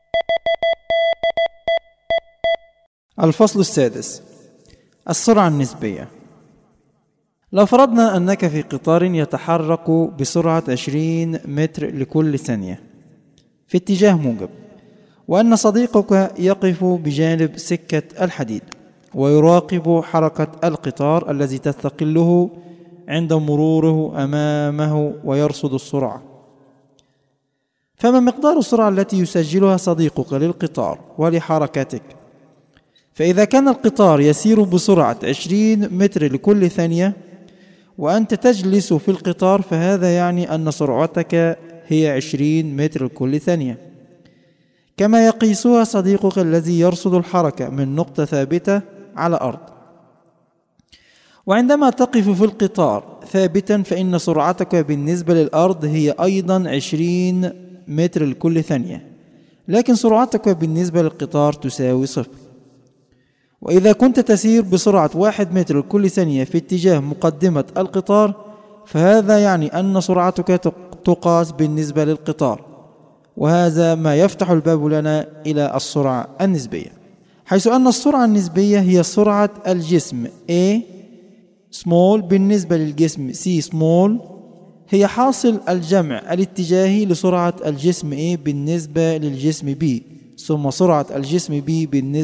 الفصل السادس: السرعة النسبية. لو فرضنا أنك في قطار يتحرك بسرعة 20 متر لكل ثانية في اتجاه موجب، وأن صديقك يقف بجانب سكة الحديد ويراقب حركة القطار الذي تستقله عند مروره أمامه ويرصد السرعة، فما مقدار السرعة التي يسجلها صديقك للقطار ولحركتك؟ فإذا كان القطار يسير بسرعة 20 متر لكل ثانية وأنت تجلس في القطار، فهذا يعني أن سرعتك هي 20 متر لكل ثانية، كما يقيسها صديقك الذي يرصد الحركة من نقطة ثابتة على الأرض. وعندما تقف في القطار ثابتا فإن سرعتك بالنسبة للأرض هي أيضا 20 متر لكل ثانية، لكن سرعتك بالنسبة للقطار تساوي 0. وإذا كنت تسير بسرعة 1 متر لكل ثانية في اتجاه مقدمة القطار، فهذا يعني أن سرعتك تقاس بالنسبة للقطار، وهذا ما يفتح الباب لنا إلى السرعة النسبية، حيث أن السرعة النسبية هي سرعة الجسم A small بالنسبة للجسم C small، هي حاصل الجمع الاتجاهي لسرعة الجسم A بالنسبة للجسم B ثم سرعة الجسم B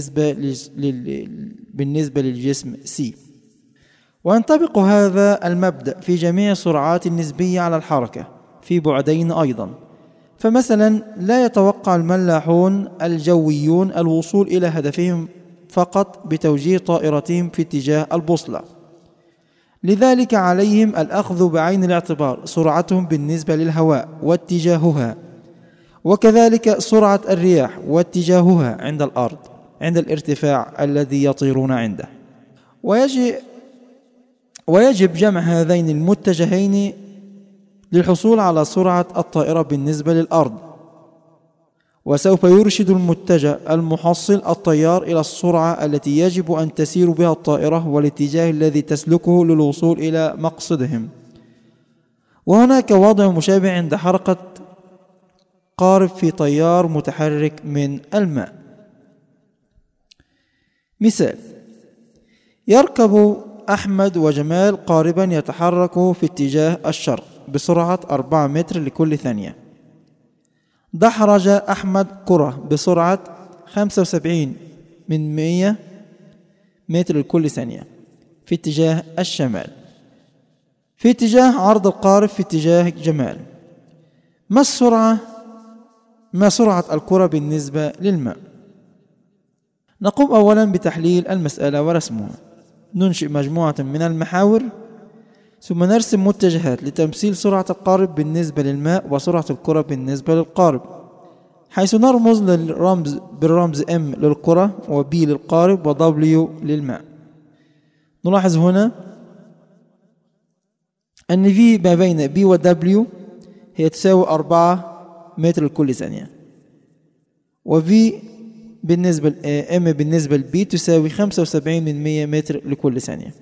بالنسبة للجسم C. وينطبق هذا المبدأ في جميع السرعات النسبية على الحركة في بعدين أيضا. فمثلا لا يتوقع الملاحون الجويون الوصول إلى هدفهم فقط بتوجيه طائرتهم في اتجاه البوصلة، لذلك عليهم الأخذ بعين الاعتبار سرعتهم بالنسبة للهواء واتجاهها، وكذلك سرعة الرياح واتجاهها عند الأرض عند الارتفاع الذي يطيرون عنده. ويجب جمع هذين المتجهين للحصول على سرعة الطائرة بالنسبة للأرض، وسوف يرشد المتجه المحصل الطيار إلى السرعة التي يجب أن تسير بها الطائرة والاتجاه الذي تسلكه للوصول إلى مقصدهم. وهناك وضع مشابه عند حركة قارب في طيار متحرك من الماء. مثال: يركب أحمد وجمال قاربا يتحرك في اتجاه الشرق بسرعة 4 متر لكل ثانية. دحرج أحمد كرة بسرعة 75 من 100 متر لكل ثانية في اتجاه الشمال في اتجاه عرض القارب في اتجاه جمال. ما سرعة الكرة بالنسبة للماء؟ نقوم أولا بتحليل المسألة ورسمها. ننشئ مجموعة من المحاور ثم نرسم متجهات لتمثيل سرعة القارب بالنسبة للماء وسرعة الكرة بالنسبة للقارب، حيث نرمز بالرمز M للكرة و B للقارب و W للماء. نلاحظ هنا أن V ما بين B و W هي تساوي 4 متر لكل ثانية، و V بالنسبة M بالنسبة ل B تساوي 75 من 100 متر لكل ثانية.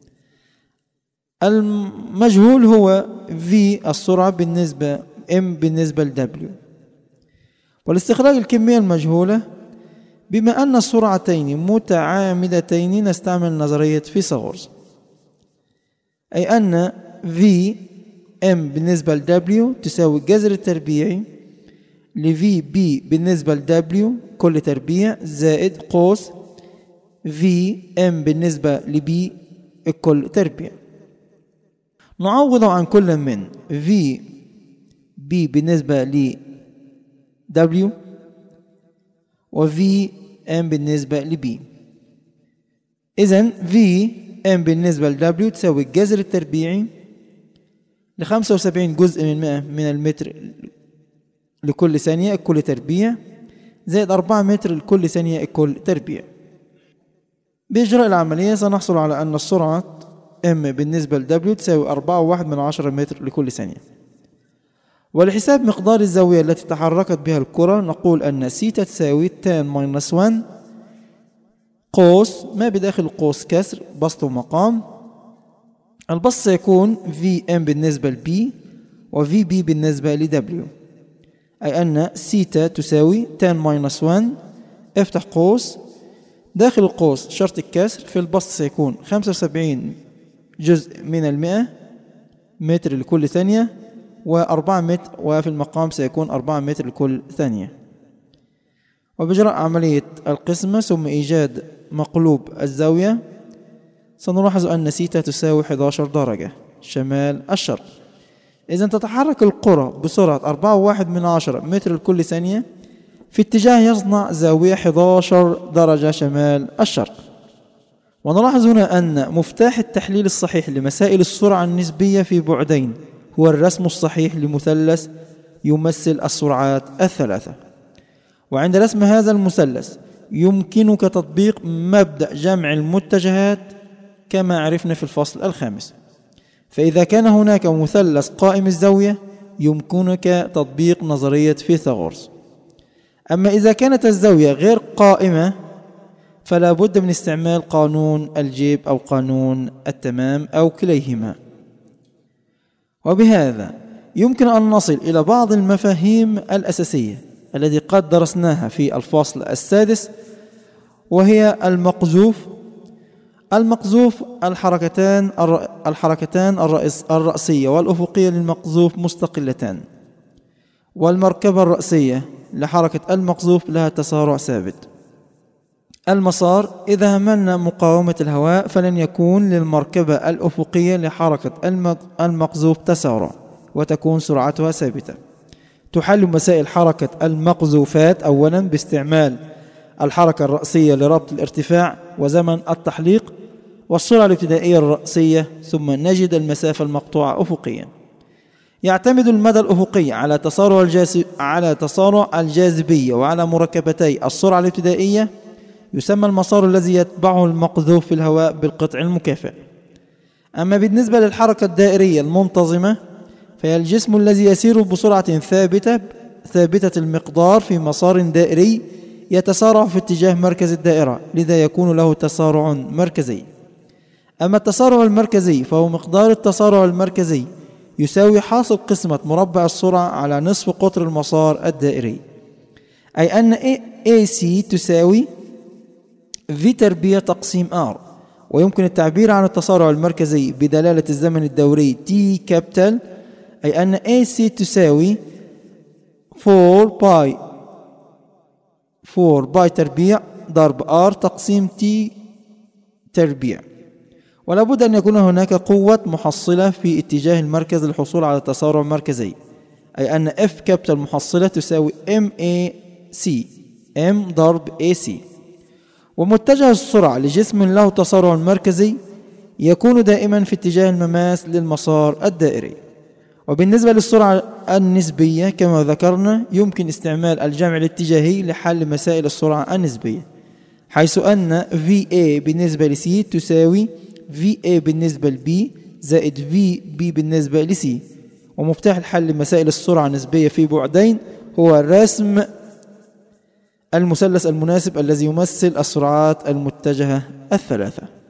المجهول هو V السرعة بالنسبة M بالنسبة ل W. والاستخراج الكمية المجهولة بما أن السرعتين متعامدتين نستعمل نظرية فيثاغورس، أي أن V M بالنسبة ل W تساوي الجذر التربيعي ل V B بالنسبة ل W كل تربيع زائد قوس V M بالنسبة ل B الكل تربيع. نعوض عن كل من V B بالنسبة ل W و V M بالنسبة ل B. إذن V M بالنسبة ل W تساوي الجذر التربيعي ل 75 جزء من 100 من المتر لكل ثانية الكل تربيع زائد 4 متر لكل ثانية الكل تربيع. بإجراء العملية سنحصل على أن السرعة M بالنسبة ل W تساوي 4.1 متر لكل ثانية. ولحساب مقدار الزاوية التي تحركت بها الكرة نقول أن سيتا تساوي tan -1 قوس ما بداخل القوس كسر بسط ومقام. البسط سيكون VM بالنسبة ل B و VB بالنسبة ل W. أي أن سيتا تساوي tan -1 افتح قوس، داخل القوس شرط الكسر، في البسط سيكون 75 جزء من 100 متر لكل ثانية، و4 متر، وفي المقام سيكون 4 متر لكل ثانية. وبإجراء عملية القسمة ثم إيجاد مقلوب الزاوية سنلاحظ أن سيتا تساوي 11 درجة شمال الشرق. إذن تتحرك الكرة بسرعة 4.1 متر لكل ثانية في اتجاه يصنع زاوية 11 درجة شمال الشرق. ونلاحظ هنا أن مفتاح التحليل الصحيح لمسائل السرعة النسبية في بعدين هو الرسم الصحيح لمثلث يمثل السرعات الثلاثة. وعند رسم هذا المثلث يمكنك تطبيق مبدأ جمع المتجهات كما عرفنا في الفصل الخامس. فإذا كان هناك مثلث قائم الزاوية يمكنك تطبيق نظرية فيثاغورس. أما إذا كانت الزاوية غير قائمة فلا بد من استعمال قانون الجيب أو قانون التمام أو كليهما. وبهذا يمكن أن نصل إلى بعض المفاهيم الأساسية التي قد درسناها في الفصل السادس، وهي المقذوف. الحركتان الرأسية والأفقية للمقذوف مستقلتان، والمركبة الرأسية لحركة المقذوف لها تسارع ثابت. المسار إذا هملنا مقاومة الهواء فلن يكون للمركبة الأفقية لحركة المقذوف تسارع وتكون سرعتها ثابتة. تحل مسائل حركة المقذوفات أولا باستعمال الحركة الرأسية لربط الارتفاع وزمن التحليق والسرعة الابتدائية الرأسية، ثم نجد المسافة المقطوعة أفقيا. يعتمد المدى الأفقي على تسارع الجاذبية وعلى مركبتي السرعة الابتدائية. يسمى المسار الذي يتبعه المقذوف في الهواء بالقطع المكافئ. أما بالنسبة للحركة الدائرية المنتظمة فهي الجسم الذي يسير بسرعة ثابتة المقدار في مسار دائري يتسارع في اتجاه مركز الدائرة، لذا يكون له تسارع مركزي. أما التسارع المركزي فهو مقدار التسارع المركزي يساوي حاصل قسمة مربع السرعة على نصف قطر المسار الدائري، أي أن AC تساوي V تربيع تقسيم R. ويمكن التعبير عن التسارع المركزي بدلالة الزمن الدوري T كابيتال، أي أن AC تساوي 4 باي تربيع ضرب R تقسيم T تربيع. ولا بد أن يكون هناك قوة محصلة في اتجاه المركز للحصول على تسارع مركزي، أي أن F كابيتال محصلة تساوي MAC M ضرب AC. ومتجه السرعة لجسم له تسارع مركزي يكون دائما في اتجاه المماس للمسار الدائري. وبالنسبة للسرعة النسبية كما ذكرنا يمكن استعمال الجمع الاتجاهي لحل مسائل السرعة النسبية، حيث أن VA بالنسبة ل C تساوي VA بالنسبة ل B زائد VB بالنسبة ل C. ومفتاح الحل لمسائل السرعة النسبية في بعدين هو رسم المثلث المناسب الذي يمثل السرعات المتجهة الثلاثة.